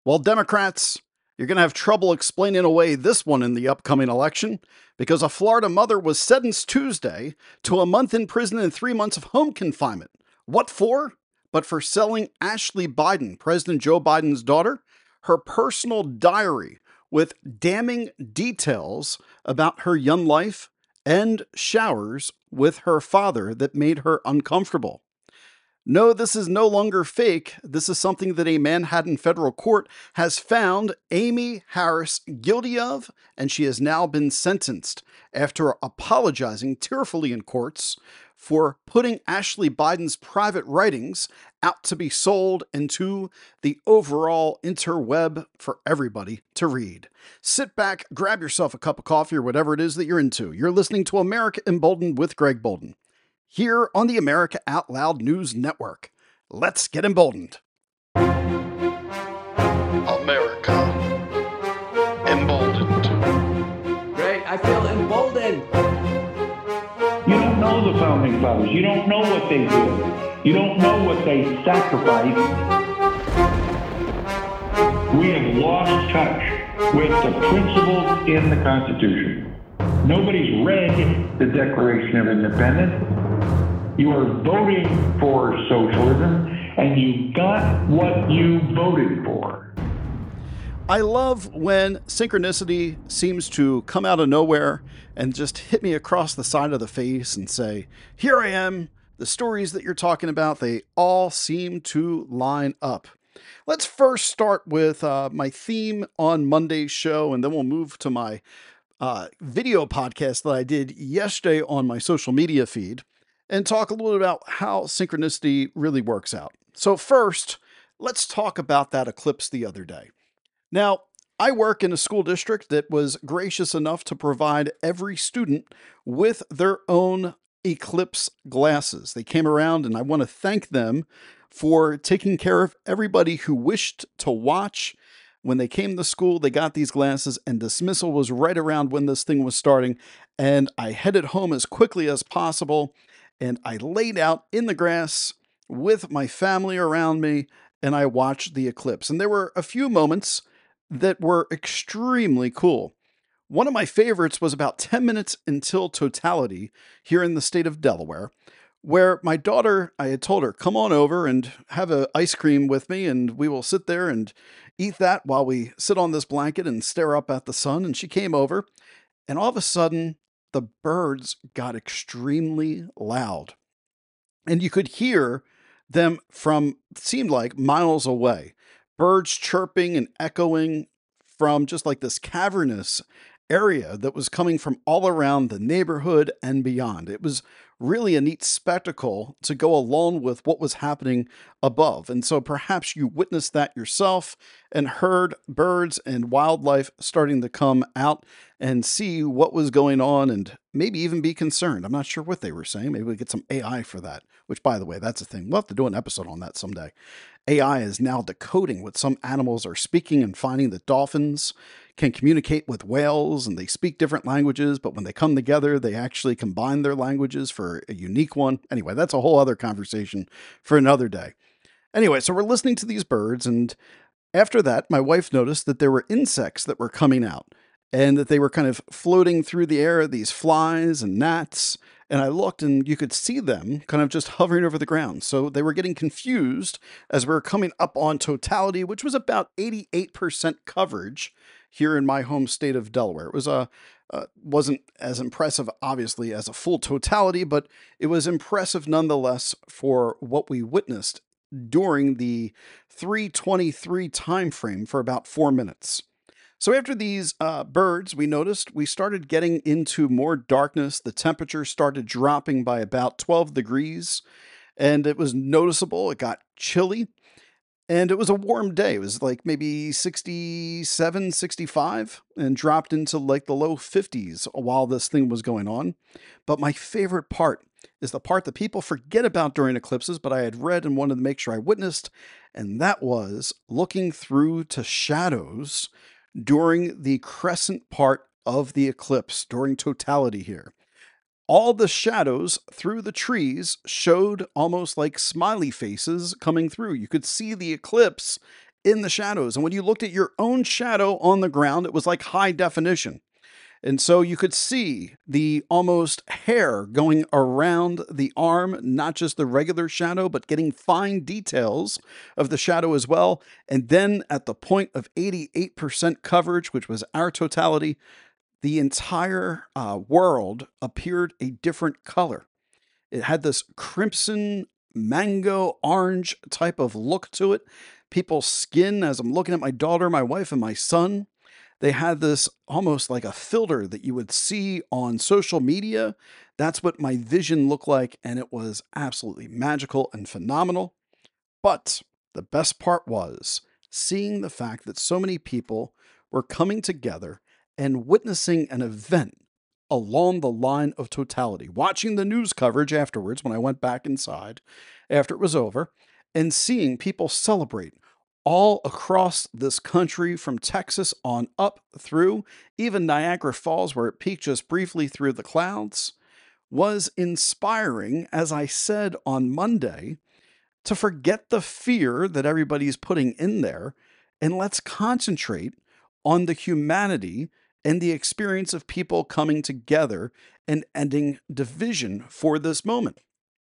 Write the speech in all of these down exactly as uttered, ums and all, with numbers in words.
Well, Democrats, you're going to have trouble explaining away this one in the upcoming election because a Florida mother was sentenced Tuesday to a month in prison and three months of home confinement. What for? But for selling Ashley Biden, President Joe Biden's daughter, her personal diary with damning details about her young life and showers with her father that made her uncomfortable. No, this is no longer fake. This is something that a Manhattan federal court has found Amy Harris guilty of, and she has now been sentenced after apologizing tearfully in courts for putting Ashley Biden's private writings out to be sold into the overall interweb for everybody to read. Sit back, grab yourself a cup of coffee or whatever it is that you're into. You're listening to America Emboldened with Greg Bolden, here on the America Out Loud News Network. Let's get emboldened. America Emboldened. Greg, I feel emboldened. You don't know the Founding Fathers. You don't know what they did. You don't know what they sacrificed. We have lost touch with the principles in the Constitution. Nobody's read the Declaration of Independence. You are voting for socialism, and you got what you voted for. I love when synchronicity seems to come out of nowhere and just hit me across the side of the face and say, here I am. The stories that you're talking about, they all seem to line up. Let's first start with uh, my theme on Monday's show, and then we'll move to my uh, video podcast that I did yesterday on my social media feed, and talk a little bit about how synchronicity really works out. So first, let's talk about that eclipse the other day. Now, I work in a school district that was gracious enough to provide every student with their own eclipse glasses. They came around, and I want to thank them for taking care of everybody who wished to watch. When they came to school, they got these glasses, and dismissal was right around when this thing was starting. And I headed home as quickly as possible, and I laid out in the grass with my family around me, and I watched the eclipse. And there were a few moments that were extremely cool. One of my favorites was about ten minutes until totality here in the state of Delaware, where my daughter, I had told her, come on over and have an ice cream with me, and we will sit there and eat that while we sit on this blanket and stare up at the sun. And she came over, and all of a sudden, the birds got extremely loud. And you could hear them from, seemed like, miles away. Birds chirping and echoing from just like this cavernous area that was coming from all around the neighborhood and beyond. It was really a neat spectacle to go along with what was happening above. And so perhaps you witnessed that yourself and heard birds and wildlife starting to come out and see what was going on and maybe even be concerned. I'm not sure what they were saying. Maybe we get some A I for that, which, by the way, that's a thing. We'll have to do an episode on that someday. A I is now decoding what some animals are speaking and finding that dolphins can communicate with whales and they speak different languages, but when they come together, they actually combine their languages for a unique one. Anyway, that's a whole other conversation for another day. Anyway, so we're listening to these birds, and after that, my wife noticed that there were insects that were coming out and that they were kind of floating through the air, these flies and gnats. And I looked, and you could see them kind of just hovering over the ground. So they were getting confused as we were coming up on totality, which was about eighty-eight percent coverage here in my home state of Delaware. It was a uh, wasn't as impressive, obviously, as a full totality, but it was impressive nonetheless for what we witnessed during the three twenty-three time frame for about four minutes. So after these uh, birds, we noticed we started getting into more darkness. The temperature started dropping by about twelve degrees, and it was noticeable. It got chilly, and it was a warm day. It was like maybe sixty-seven, sixty-five, and dropped into like the low fifties while this thing was going on. But my favorite part is the part that people forget about during eclipses, but I had read and wanted to make sure I witnessed, and that was looking through to shadows during the crescent part of the eclipse, during totality here. All the shadows through the trees showed almost like smiley faces coming through. You could see the eclipse in the shadows. And when you looked at your own shadow on the ground, it was like high definition. And so you could see the almost hair going around the arm, not just the regular shadow, but getting fine details of the shadow as well. And then at the point of eighty-eight percent coverage, which was our totality, the entire uh, world appeared a different color. It had this crimson, mango, orange type of look to it. People's skin, as I'm looking at my daughter, my wife, and my son, they had this almost like a filter that you would see on social media. That's what my vision looked like, and it was absolutely magical and phenomenal. But the best part was seeing the fact that so many people were coming together and witnessing an event along the line of totality, watching the news coverage afterwards when I went back inside after it was over, and seeing people celebrate all across this country from Texas on up through even Niagara Falls, where it peaked just briefly through the clouds, was inspiring, as I said on Monday, to forget the fear that everybody's putting in there, and let's concentrate on the humanity and the experience of people coming together and ending division for this moment.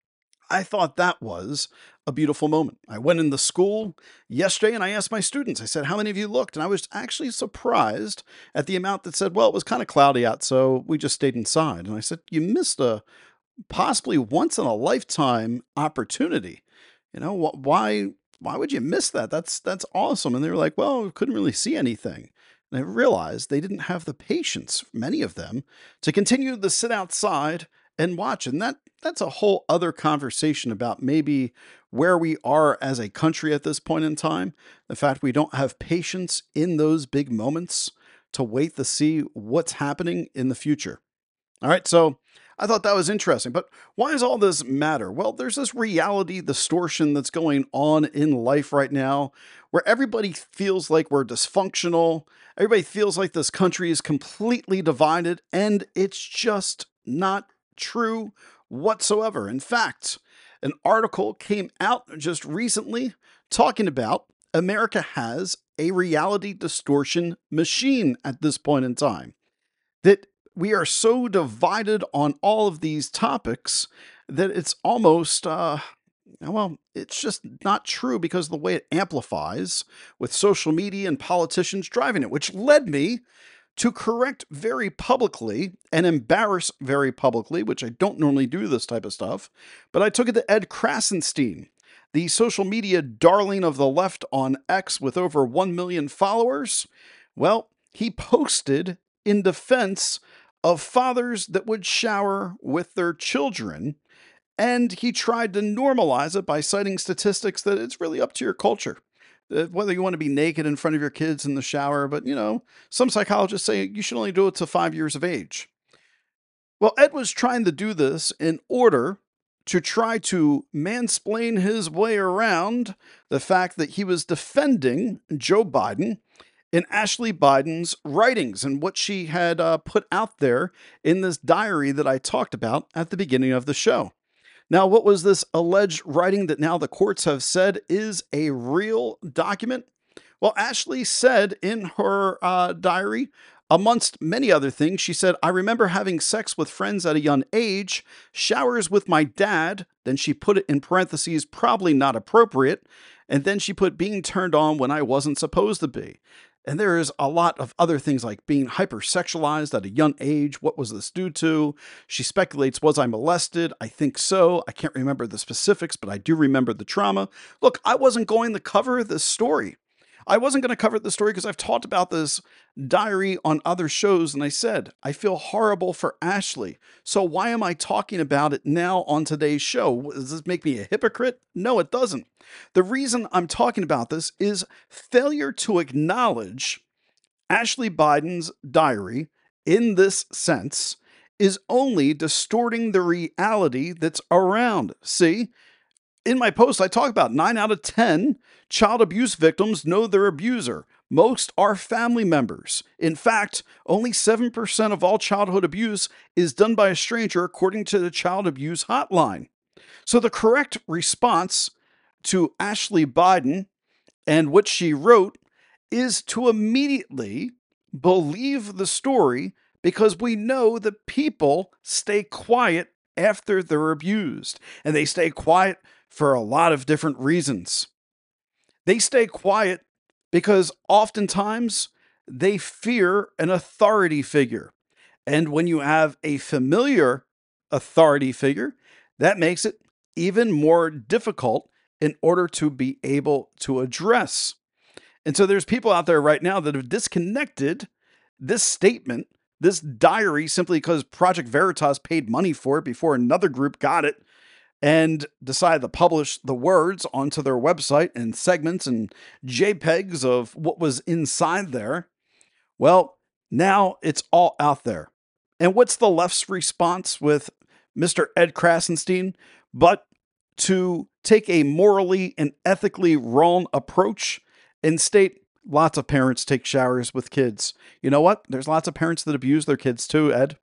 I thought that was a beautiful moment. I went in the school yesterday and I asked my students, I said, how many of you looked? And I was actually surprised at the amount that said, well, it was kind of cloudy out, so we just stayed inside. And I said, you missed a possibly once in a lifetime opportunity. You know, wh- why, why would you miss that? That's, that's awesome. And they were like, well, we couldn't really see anything. And I realized they didn't have the patience, many of them, to continue to sit outside and watch. And that that's a whole other conversation about maybe where we are as a country at this point in time. The fact we don't have patience in those big moments to wait to see what's happening in the future. All right, so I thought that was interesting. But why does all this matter? Well, there's this reality distortion that's going on in life right now where everybody feels like we're dysfunctional. Everybody feels like this country is completely divided, and it's just not true whatsoever. In fact, an article came out just recently talking about America has a reality distortion machine at this point in time. That we are so divided on all of these topics that it's almost, uh, well, it's just not true because of the way it amplifies with social media and politicians driving it, which led me to correct very publicly and embarrass very publicly, which I don't normally do this type of stuff, but I took it to Ed Krasenstein, the social media darling of the left on X with over one million followers. Well, he posted in defense of fathers that would shower with their children, and he tried to normalize it by citing statistics that it's really up to your culture. Uh, whether you want to be naked in front of your kids in the shower, but you know, some psychologists say you should only do it to five years of age. Well, Ed was trying to do this in order to try to mansplain his way around the fact that he was defending Joe Biden in Ashley Biden's writings and what she had uh, put out there in this diary that I talked about at the beginning of the show. Now, what was this alleged writing that now the courts have said is a real document? Well, Ashley said in her uh, diary, amongst many other things, she said, I remember having sex with friends at a young age, showers with my dad, then she put it in parentheses, probably not appropriate, and then she put being turned on when I wasn't supposed to be. And there is a lot of other things like being hypersexualized at a young age. What was this due to? She speculates, was I molested? I think so. I can't remember the specifics, but I do remember the trauma. Look, I wasn't going to cover this story. I wasn't going to cover the story because I've talked about this diary on other shows, and I said, I feel horrible for Ashley. So why am I talking about it now on today's show? Does this make me a hypocrite? No, it doesn't. The reason I'm talking about this is failure to acknowledge Ashley Biden's diary in this sense is only distorting the reality that's around. See? In my post, I talk about nine out of ten child abuse victims know their abuser. Most are family members. In fact, only seven percent of all childhood abuse is done by a stranger, according to the Child Abuse Hotline. So the correct response to Ashley Biden And what she wrote is to immediately believe the story because we know that people stay quiet after they're abused. And they stay quiet for a lot of different reasons. They stay quiet because oftentimes they fear an authority figure. And when you have a familiar authority figure, that makes it even more difficult in order to be able to address. And so there's people out there right now that have disconnected this statement, this diary, simply because Project Veritas paid money for it before another group got it and decided to publish the words onto their website and segments and JPEGs of what was inside there. Well, now it's all out there. And what's the left's response with Mister Ed Krasenstein but to take a morally and ethically wrong approach and state lots of parents take showers with kids. You know what? There's lots of parents that abuse their kids too, Ed.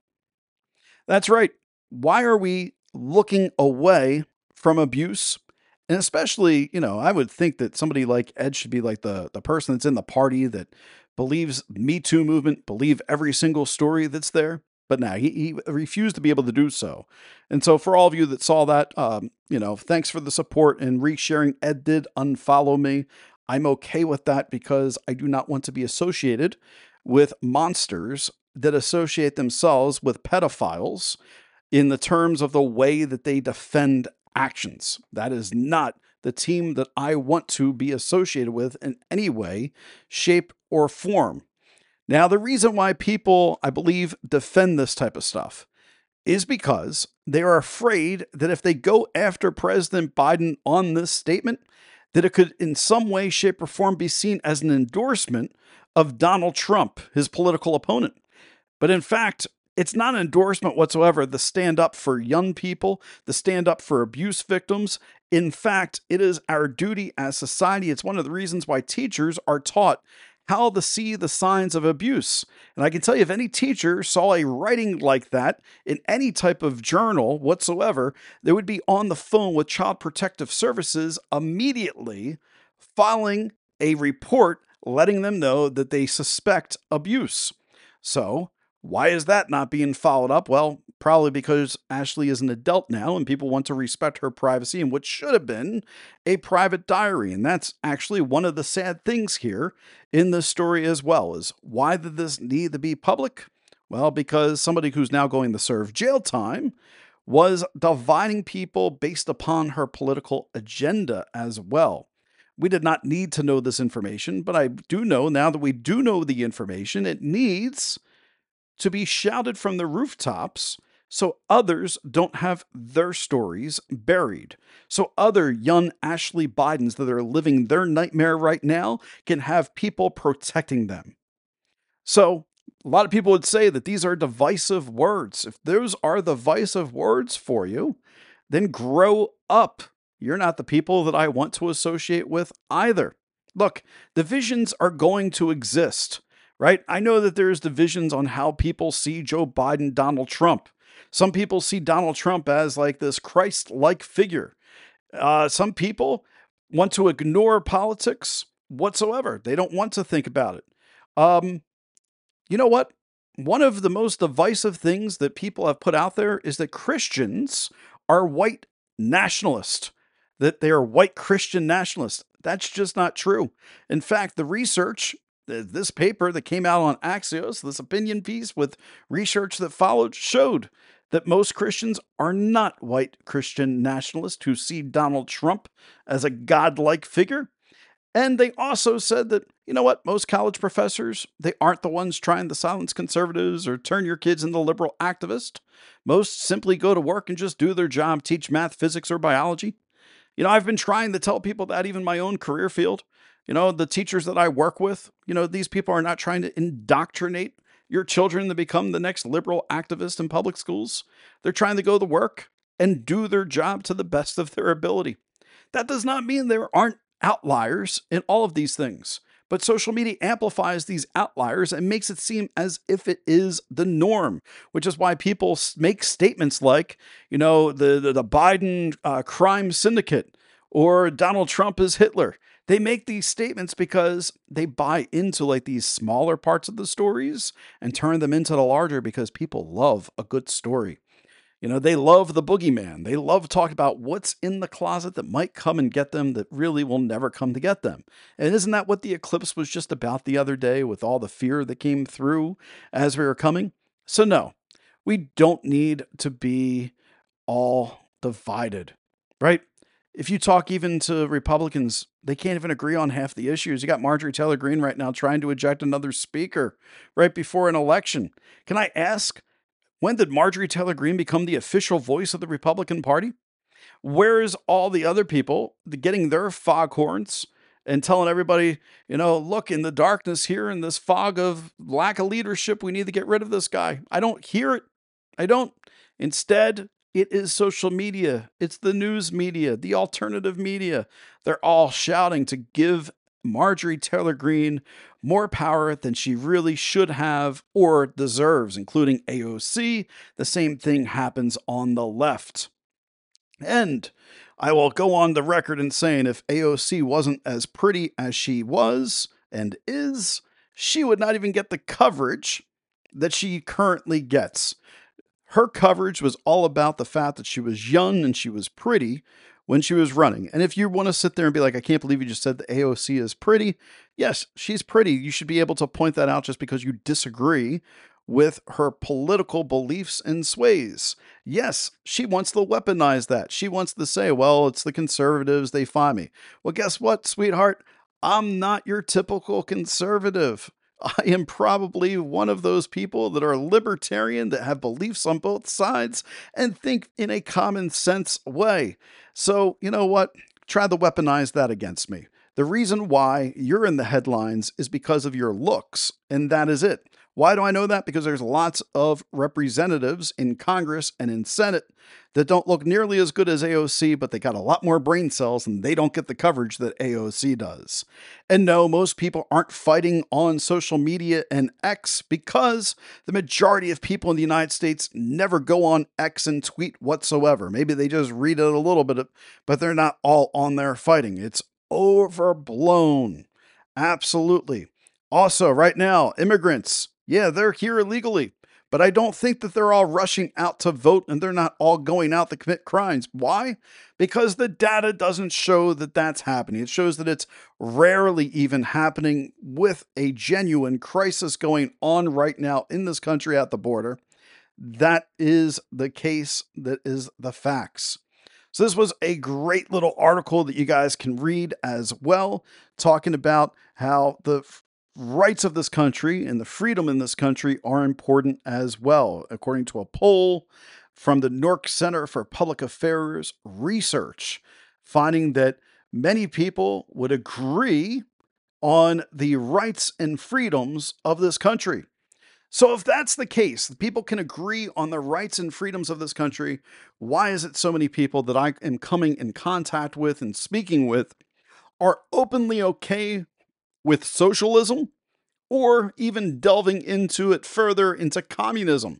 That's right. Why are we looking away from abuse? And especially, you know, I would think that somebody like Ed should be like the, the person that's in the party that believes Me Too movement, believe every single story that's there. But now he, he refused to be able to do so. And so for all of you that saw that, um, you know, thanks for the support and resharing. Ed did unfollow me. I'm okay with that because I do not want to be associated with monsters that associate themselves with pedophiles in the terms of the way that they defend actions. That is not the team that I want to be associated with in any way, shape, or form. Now, the reason why people, I believe, defend this type of stuff is because they are afraid that if they go after President Biden on this statement, that it could in some way, shape, or form be seen as an endorsement of Donald Trump, his political opponent. But in fact, it's not an endorsement whatsoever, the stand up for young people, the stand up for abuse victims. In fact, it is our duty as society. It's one of the reasons why teachers are taught how to see the signs of abuse. And I can tell you, if any teacher saw a writing like that in any type of journal whatsoever, they would be on the phone with Child Protective Services immediately, filing a report letting them know that they suspect abuse. So why is that not being followed up? Well, probably because Ashley is an adult now and people want to respect her privacy and what should have been a private diary. And that's actually one of the sad things here in this story as well, is why did this need to be public? Well, because somebody who's now going to serve jail time was dividing people based upon her political agenda as well. We did not need to know this information, but I do know now that we do know the information, it needs to be shouted from the rooftops so others don't have their stories buried. So other young Ashley Bidens that are living their nightmare right now can have people protecting them. So a lot of people would say that these are divisive words. If those are divisive words for you, then grow up. You're not the people that I want to associate with either. Look, divisions are going to exist. Right? I know that there's divisions on how people see Joe Biden, Donald Trump. Some people see Donald Trump as like this Christ-like figure. Uh, some people want to ignore politics whatsoever. They don't want to think about it. Um, you know what? One of the most divisive things that people have put out there is that Christians are white nationalists, that they are white Christian nationalists. That's just not true. In fact, the research, this paper that came out on Axios, this opinion piece with research that followed, showed that most Christians are not white Christian nationalists who see Donald Trump as a godlike figure. And they also said that, you know what, most college professors, they aren't the ones trying to silence conservatives or turn your kids into liberal activists. Most simply go to work and just do their job, teach math, physics, or biology. You know, I've been trying to tell people that even my own career field. You know, the teachers that I work with, you know, these people are not trying to indoctrinate your children to become the next liberal activist in public schools. They're trying to go to work and do their job to the best of their ability. That does not mean there aren't outliers in all of these things, but social media amplifies these outliers and makes it seem as if it is the norm, which is why people make statements like, you know, the, the, the Biden uh, crime syndicate or Donald Trump is Hitler. They make these statements because they buy into like these smaller parts of the stories and turn them into the larger because people love a good story. You know, they love the boogeyman. They love talking about what's in the closet that might come and get them that really will never come to get them. And isn't that what the eclipse was just about the other day with all the fear that came through as we were coming? So, no, we don't need to be all divided, right? If you talk even to Republicans, they can't even agree on half the issues. You got Marjorie Taylor Greene right now trying to eject another speaker right before an election. Can I ask, when did Marjorie Taylor Greene become the official voice of the Republican Party? Where's all the other people getting their foghorns and telling everybody, you know, look, in the darkness here, in this fog of lack of leadership, we need to get rid of this guy? I don't hear it. I don't. Instead, it is social media. It's the news media, the alternative media. They're all shouting to give Marjorie Taylor Greene more power than she really should have or deserves, including A O C. The same thing happens on the left. And I will go on the record in saying if A O C wasn't as pretty as she was and is, she would not even get the coverage that she currently gets. Her coverage was all about the fact that she was young and she was pretty when she was running. And if you want to sit there and be like, I can't believe you just said that A O C is pretty. Yes, she's pretty. You should be able to point that out just because you disagree with her political beliefs and sways. Yes, she wants to weaponize that. She wants to say, well, it's the conservatives, they find me. Well, guess what, sweetheart? I'm not your typical conservative. I am probably one of those people that are libertarian, that have beliefs on both sides and think in a common sense way. So, you know what? Try to weaponize that against me. The reason why you're in the headlines is because of your looks, and that is it. Why do I know that? Because there's lots of representatives in Congress and in Senate that don't look nearly as good as A O C, but they got a lot more brain cells and they don't get the coverage that A O C does. And no, most people aren't fighting on social media and X because the majority of people in the United States never go on X and tweet whatsoever. Maybe they just read it a little bit, but they're not all on there fighting. It's overblown. Absolutely. Also, right now, immigrants, yeah, they're here illegally, but I don't think that they're all rushing out to vote and they're not all going out to commit crimes. Why? Because the data doesn't show that that's happening. It shows that it's rarely even happening with a genuine crisis going on right now in this country at the border. That is the case. That is the facts. So this was a great little article that you guys can read as well, talking about how the rights of this country and the freedom in this country are important as well, according to a poll from the Nork Center for Public Affairs Research, finding that many people would agree on the rights and freedoms of this country. So if that's the case, people can agree on the rights and freedoms of this country, why is it so many people that I am coming in contact with and speaking with are openly okay with socialism or even delving into it further into communism?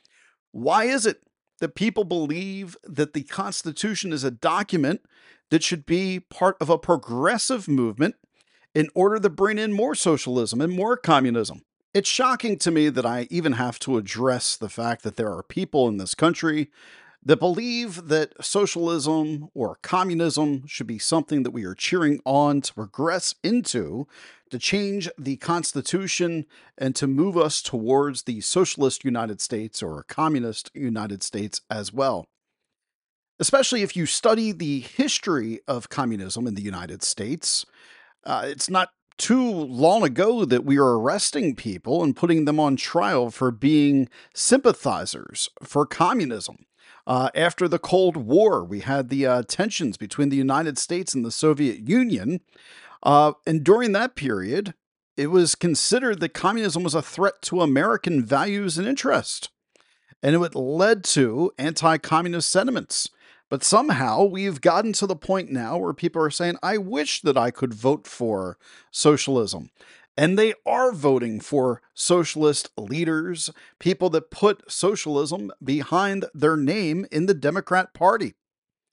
Why is it that people believe that the Constitution is a document that should be part of a progressive movement in order to bring in more socialism and more communism? It's shocking to me that I even have to address the fact that there are people in this country that believe that socialism or communism should be something that we are cheering on to progress into, to change the Constitution and to move us towards the socialist United States or communist United States as well. Especially if you study the history of communism in the United States, uh, it's not too long ago that we were arresting people and putting them on trial for being sympathizers for communism. Uh, after the Cold War, we had the uh, tensions between the United States and the Soviet Union. Uh, and during that period, it was considered that communism was a threat to American values and interest. And it led to anti-communist sentiments. But somehow we've gotten to the point now where people are saying, I wish that I could vote for socialism. And they are voting for socialist leaders, people that put socialism behind their name in the Democrat Party.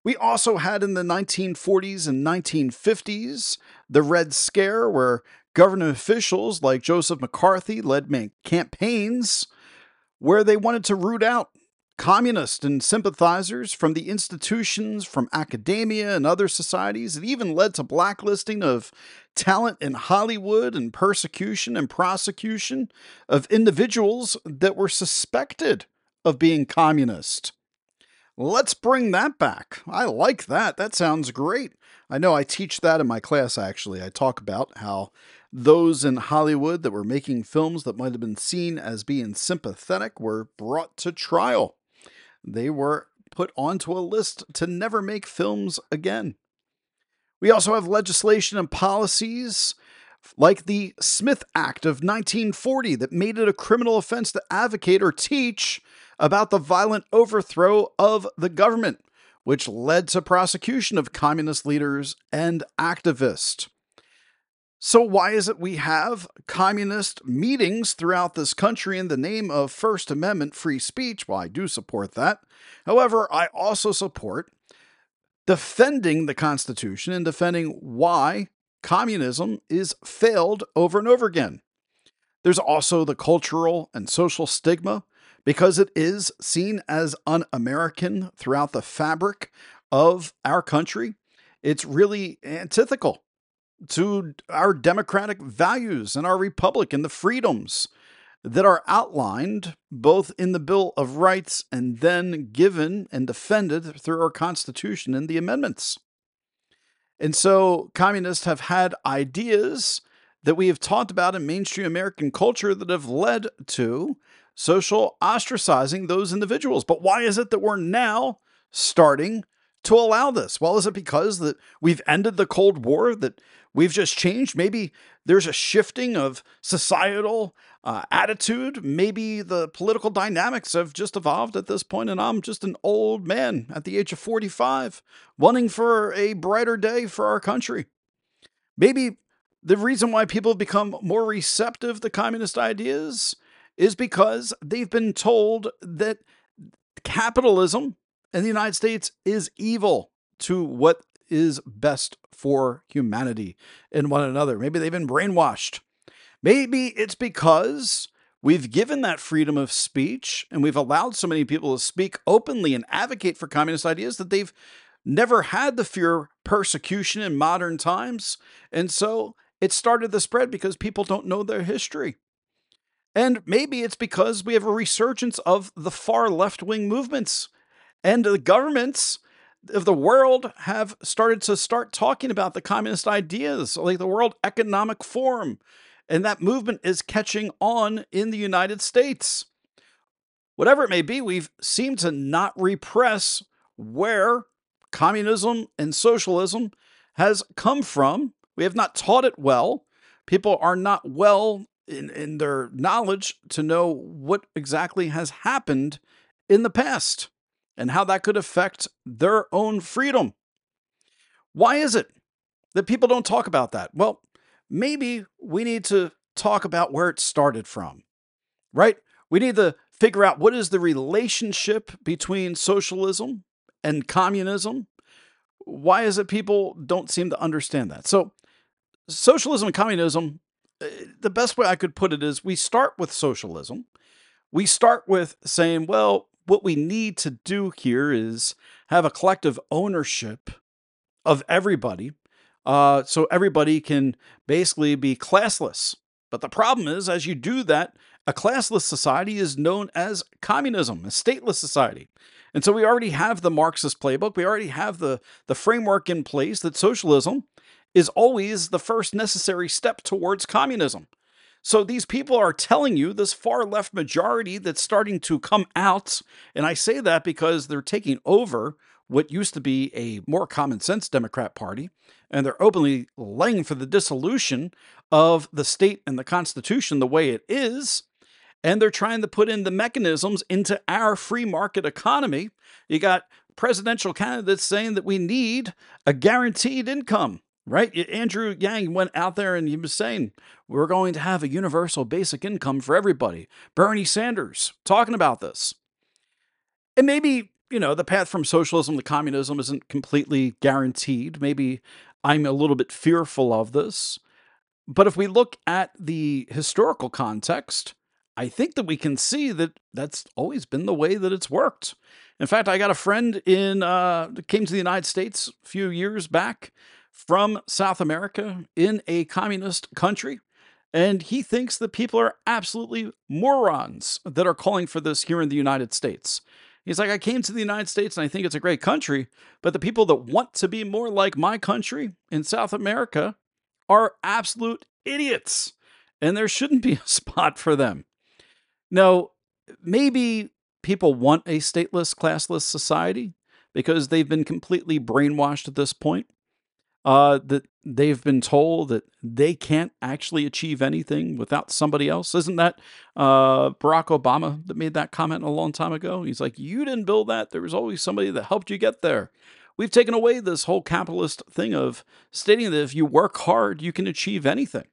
We also had in the nineteen forties and nineteen fifties the Red Scare, where government officials like Joseph McCarthy led man- campaigns where they wanted to root out communists and sympathizers from the institutions, from academia and other societies. It even led to blacklisting of talent in Hollywood and persecution and prosecution of individuals that were suspected of being communist. Let's bring that back. I like that. That sounds great. I know I teach that in my class, actually. I talk about how those in Hollywood that were making films that might have been seen as being sympathetic were brought to trial. They were put onto a list to never make films again. We also have legislation and policies like the Smith Act of nineteen forty that made it a criminal offense to advocate or teach about the violent overthrow of the government, which led to prosecution of communist leaders and activists. So why is it we have communist meetings throughout this country in the name of First Amendment free speech? Well, I do support that. However, I also support defending the Constitution and defending why communism is failed over and over again. There's also the cultural and social stigma because it is seen as un-American throughout the fabric of our country. It's really antithetical to our democratic values and our republic and the freedoms that are outlined both in the Bill of Rights and then given and defended through our Constitution and the amendments. And so communists have had ideas that we have talked about in mainstream American culture that have led to social ostracizing those individuals. But why is it that we're now starting to allow this? Well, is it because that we've ended the Cold War, that we've just changed? Maybe there's a shifting of societal uh, attitude. Maybe the political dynamics have just evolved at this point, and I'm just an old man at the age of forty-five, wanting for a brighter day for our country. Maybe the reason why people have become more receptive to communist ideas is because they've been told that capitalism in the United States is evil to what is best for humanity and one another. Maybe they've been brainwashed. Maybe it's because we've given that freedom of speech and we've allowed so many people to speak openly and advocate for communist ideas that they've never had the fear of persecution in modern times. And so it started to spread because people don't know their history. And maybe it's because we have a resurgence of the far left-wing movements, and the governments of the world have started to start talking about the communist ideas, like the World Economic Forum, and that movement is catching on in the United States. Whatever it may be, we've seemed to not repress where communism and socialism has come from. We have not taught it well. People are not well in, in their knowledge to know what exactly has happened in the past and how that could affect their own freedom. Why is it that people don't talk about that? Well, maybe we need to talk about where it started from, right? We need to figure out what is the relationship between socialism and communism. Why is it people don't seem to understand that? So socialism and communism, the best way I could put it is we start with socialism. We start with saying, well, what we need to do here is have a collective ownership of everybody, uh, so everybody can basically be classless. But the problem is, as you do that, a classless society is known as communism, a stateless society. And so we already have the Marxist playbook. We already have the, the framework in place that socialism is always the first necessary step towards communism. So these people are telling you, this far left majority that's starting to come out, and I say that because they're taking over what used to be a more common sense Democrat Party, and they're openly laying for the dissolution of the state and the Constitution the way it is, and they're trying to put in the mechanisms into our free market economy. You got presidential candidates saying that we need a guaranteed income. Right? Andrew Yang went out there and he was saying, we're going to have a universal basic income for everybody. Bernie Sanders talking about this. And maybe you know, the path from socialism to communism isn't completely guaranteed. Maybe I'm a little bit fearful of this. But if we look at the historical context, I think that we can see that that's always been the way that it's worked. In fact, I got a friend in uh, that came to the United States a few years back from South America in a communist country, and he thinks that people are absolutely morons that are calling for this here in the United States. He's like, I came to the United States and I think it's a great country, but the people that want to be more like my country in South America are absolute idiots, and there shouldn't be a spot for them. Now, maybe people want a stateless, classless society because they've been completely brainwashed at this point. Uh, that they've been told that they can't actually achieve anything without somebody else. Isn't that uh, Barack Obama that made that comment a long time ago? He's like, you didn't build that. There was always somebody that helped you get there. We've taken away this whole capitalist thing of stating that if you work hard, you can achieve anything.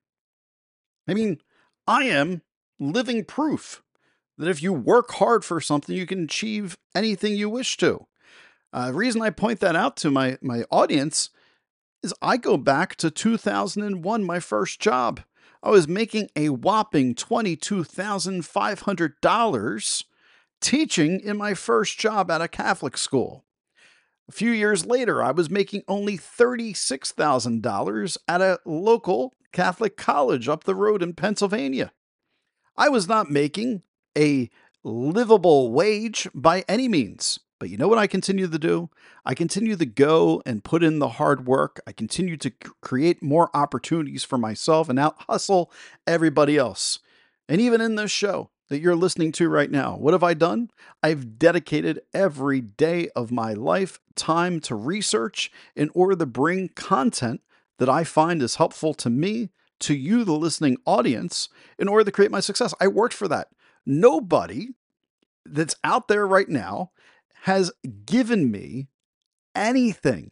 I mean, I am living proof that if you work hard for something, you can achieve anything you wish to. Uh, the reason I point that out to my, my audience is I go back to two thousand one, my first job. I was making a whopping twenty-two thousand five hundred dollars teaching in my first job at a Catholic school. A few years later, I was making only thirty-six thousand dollars at a local Catholic college up the road in Pennsylvania. I was not making a livable wage by any means. But you know what I continue to do? I continue to go and put in the hard work. I continue to c- create more opportunities for myself and out hustle everybody else. And even in this show that you're listening to right now, what have I done? I've dedicated every day of my life time to research in order to bring content that I find is helpful to me, to you, the listening audience, in order to create my success. I worked for that. Nobody that's out there right now has given me anything.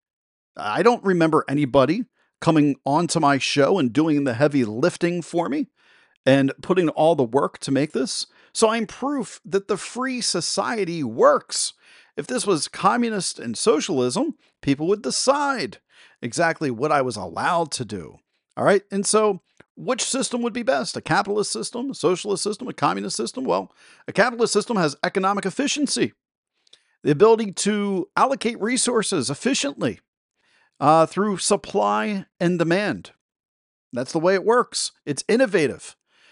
I don't remember anybody coming onto my show and doing the heavy lifting for me and putting all the work to make this. So I'm proof that the free society works. If this was communist and socialism, people would decide exactly what I was allowed to do. All right. And so which system would be best? A capitalist system, a socialist system, a communist system? Well, a capitalist system has economic efficiency, the ability to allocate resources efficiently uh, through supply and demand. That's the way it works. It's innovative.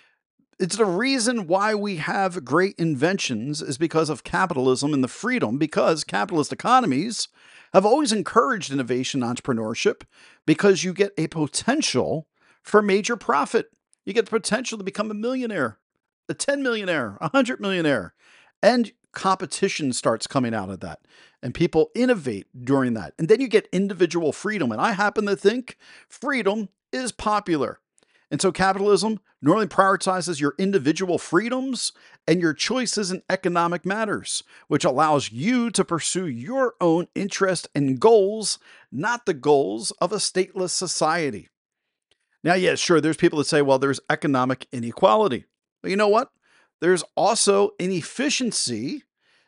It's the reason why we have great inventions is because of capitalism and the freedom, because capitalist economies have always encouraged innovation and entrepreneurship because you get a potential for major profit. You get the potential to become a millionaire, a ten millionaire, a hundred millionaire, and competition starts coming out of that, and people innovate during that. And then you get individual freedom. And I happen to think freedom is popular. And so capitalism normally prioritizes your individual freedoms and your choices in economic matters, which allows you to pursue your own interest and goals, not the goals of a stateless society. Now, yeah, sure, there's people that say, well, there's economic inequality. But you know what? There's also inefficiency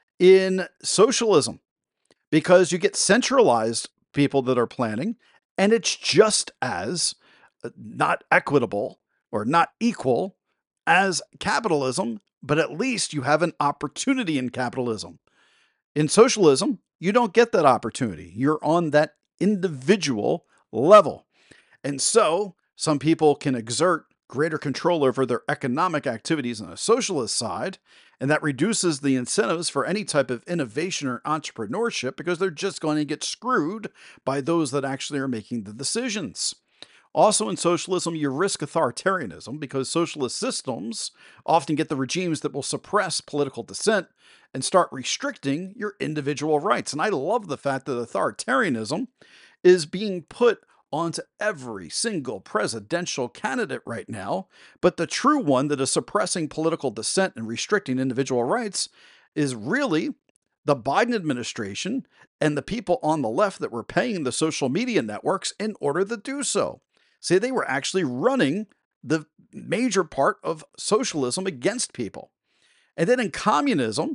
in socialism because you get centralized people that are planning, and it's just as uh, not equitable or not equal as capitalism, but at least you have an opportunity in capitalism. In socialism, you don't get that opportunity. You're on that individual level. And so some people can exert greater control over their economic activities on a socialist side, and that reduces the incentives for any type of innovation or entrepreneurship because they're just going to get screwed by those that actually are making the decisions. Also in socialism, you risk authoritarianism because socialist systems often get the regimes that will suppress political dissent and start restricting your individual rights. And I love the fact that authoritarianism is being put onto every single presidential candidate right now, but the true one that is suppressing political dissent and restricting individual rights is really the Biden administration and the people on the left that were paying the social media networks in order to do so. See, they were actually running the major part of socialism against people. And then in communism,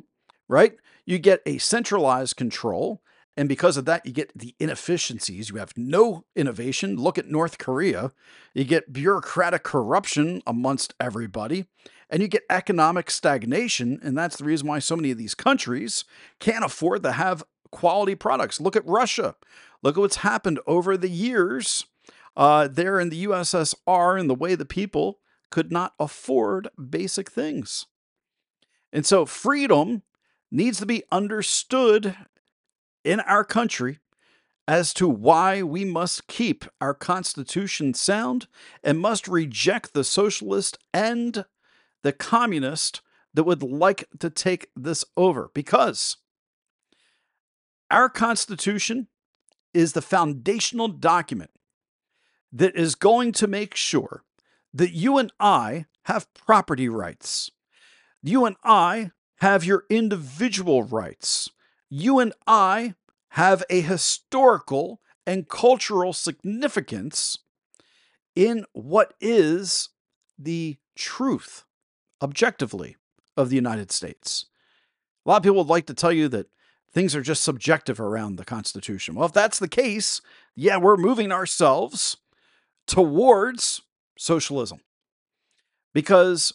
right? You get a centralized control, and because of that, you get the inefficiencies. You have no innovation. Look at North Korea. You get bureaucratic corruption amongst everybody, and you get economic stagnation. And that's the reason why so many of these countries can't afford to have quality products. Look at Russia. Look at what's happened over the years uh, there in the U S S R and the way the people could not afford basic things. And so freedom needs to be understood in our country as to why we must keep our Constitution sound and must reject the socialist and the communist that would like to take this over. Because our Constitution is the foundational document that is going to make sure that you and I have property rights. You and I have your individual rights. You and I have a historical and cultural significance in what is the truth, objectively, of the United States. A lot of people would like to tell you that things are just subjective around the Constitution. Well, if that's the case, yeah, we're moving ourselves towards socialism, because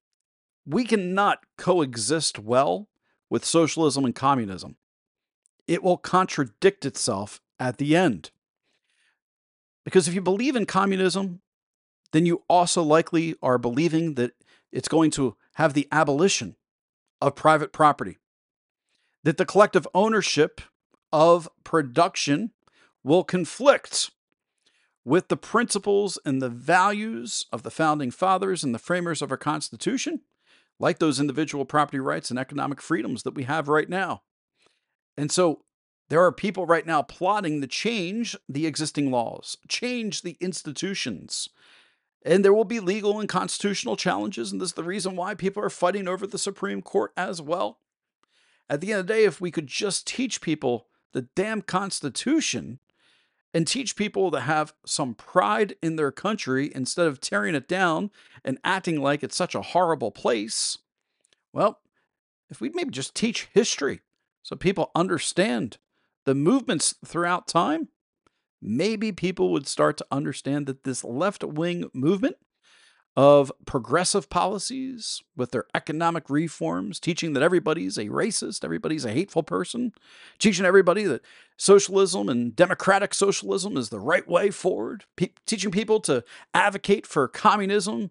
we cannot coexist well with socialism and communism. It will contradict itself at the end. Because if you believe in communism, then you also likely are believing that it's going to have the abolition of private property, that the collective ownership of production will conflict with the principles and the values of the founding fathers and the framers of our Constitution, like those individual property rights and economic freedoms that we have right now. And so there are people right now plotting to change the existing laws, change the institutions, and there will be legal and constitutional challenges. And this is the reason why people are fighting over the Supreme Court as well. At the end of the day, if we could just teach people the damn Constitution and teach people to have some pride in their country instead of tearing it down and acting like it's such a horrible place, well, if we'd maybe just teach history so people understand the movements throughout time, maybe people would start to understand that this left-wing movement of progressive policies with their economic reforms, teaching that everybody's a racist, everybody's a hateful person, teaching everybody that socialism and democratic socialism is the right way forward, pe- teaching people to advocate for communism,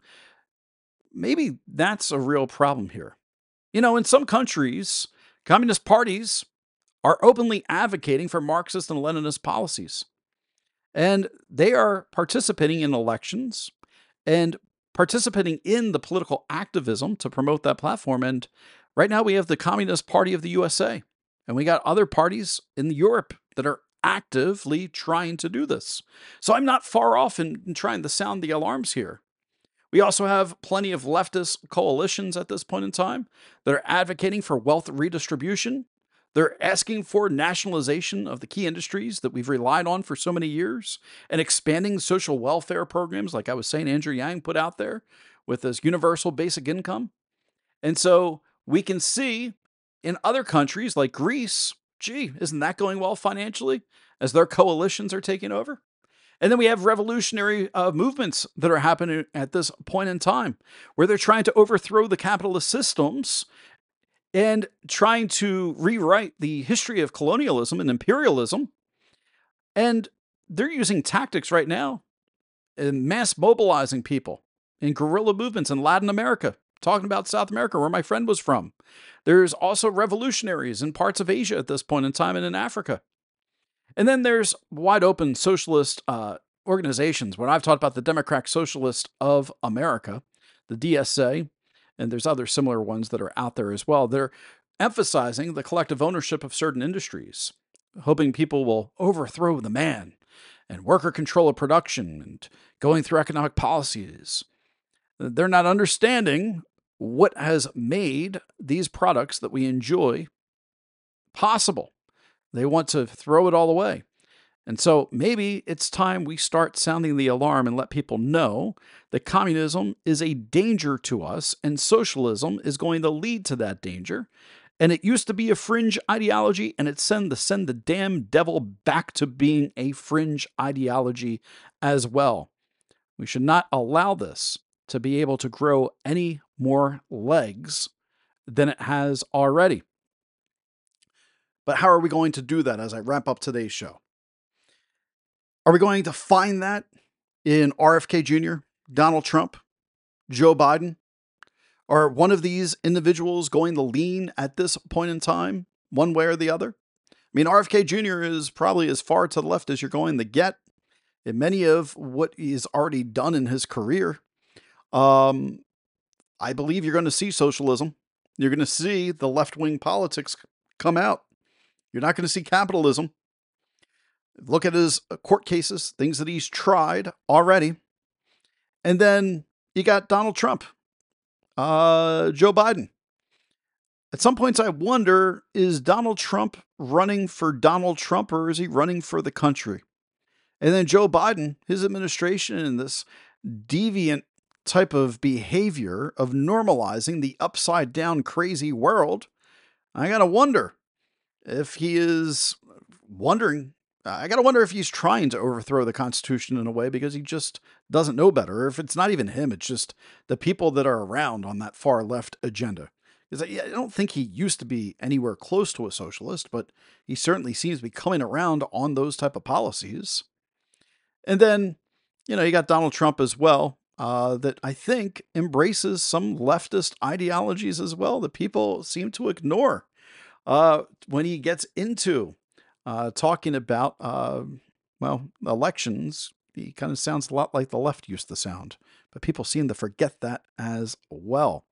maybe that's a real problem here. You know, in some countries, communist parties are openly advocating for Marxist and Leninist policies. And they are participating in elections and participating in the political activism to promote that platform. And right now we have the Communist Party of the U S A, and we got other parties in Europe that are actively trying to do this. So I'm not far off in, in trying to sound the alarms here. We also have plenty of leftist coalitions at this point in time that are advocating for wealth redistribution. They're asking for nationalization of the key industries that we've relied on for so many years and expanding social welfare programs, like I was saying, Andrew Yang put out there with this universal basic income. And so we can see in other countries like Greece, gee, isn't that going well financially as their coalitions are taking over? And then we have revolutionary uh, movements that are happening at this point in time where they're trying to overthrow the capitalist systems and trying to rewrite the history of colonialism and imperialism. And they're using tactics right now and mass mobilizing people in guerrilla movements in Latin America, talking about South America, where my friend was from. There's also revolutionaries in parts of Asia at this point in time and in Africa. And then there's wide open socialist uh, organizations. When I've talked about the Democratic Socialist of America, the D S A, and there's other similar ones that are out there as well, they're emphasizing the collective ownership of certain industries, hoping people will overthrow the man and worker control of production and going through economic policies. They're not understanding what has made these products that we enjoy possible. They want to throw it all away. And so maybe it's time we start sounding the alarm and let people know that communism is a danger to us and socialism is going to lead to that danger. And it used to be a fringe ideology, and it's send the send the damn devil back to being a fringe ideology as well. We should not allow this to be able to grow any more legs than it has already. But how are we going to do that as I wrap up today's show? Are we going to find that in R F K Junior, Donald Trump, Joe Biden? Are one of these individuals going to lean at this point in time, one way or the other? I mean, R F K Junior is probably as far to the left as you're going to get in many of what he's already done in his career. Um, I believe you're going to see socialism. You're going to see the left-wing politics come out. You're not going to see capitalism. Look at his court cases, things that he's tried already. And then you got Donald Trump, uh, Joe Biden. At some points, I wonder, is Donald Trump running for Donald Trump, or is he running for the country? And then Joe Biden, his administration, and this deviant type of behavior of normalizing the upside down crazy world, I got to wonder if he is wondering, I got to wonder if he's trying to overthrow the Constitution in a way because he just doesn't know better. Or if it's not even him, it's just the people that are around on that far left agenda. Because I don't think he used to be anywhere close to a socialist, but he certainly seems to be coming around on those type of policies. And then, you know, you got Donald Trump as well, uh, that I think embraces some leftist ideologies as well that people seem to ignore. Uh, when he gets into uh, talking about, uh, well, elections, he kind of sounds a lot like the left used to sound. But people seem to forget that as well.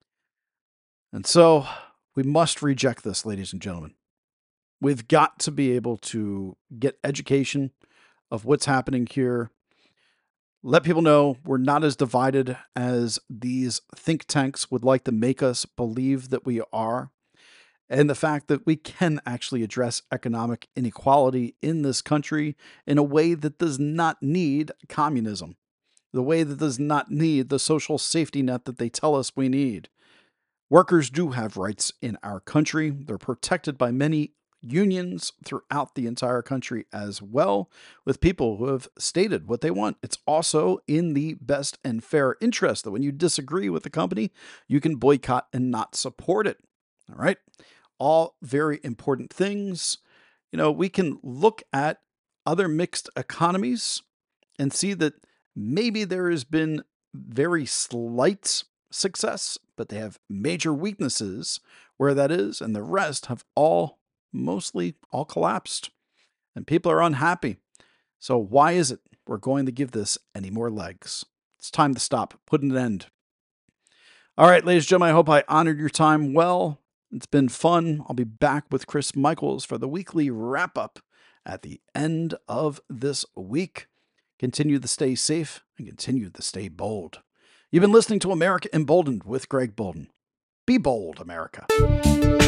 And so we must reject this, ladies and gentlemen. We've got to be able to get education of what's happening here. Let people know we're not as divided as these think tanks would like to make us believe that we are. And the fact that we can actually address economic inequality in this country in a way that does not need communism, the way that does not need the social safety net that they tell us we need. Workers do have rights in our country. They're protected by many unions throughout the entire country as well, with people who have stated what they want. It's also in the best and fair interest that when you disagree with the company, you can boycott and not support it. All right. All very important things. You know, we can look at other mixed economies and see that maybe there has been very slight success, but they have major weaknesses where that is, and the rest have all mostly all collapsed, and people are unhappy. So why is it we're going to give this any more legs? It's time to stop, put an end. All right, ladies and gentlemen, I hope I honored your time well. It's been fun. I'll be back with Chris Michaels for the weekly wrap-up at the end of this week. Continue to stay safe and continue to stay bold. You've been listening to America Emboldened with Greg Bolden. Be bold, America.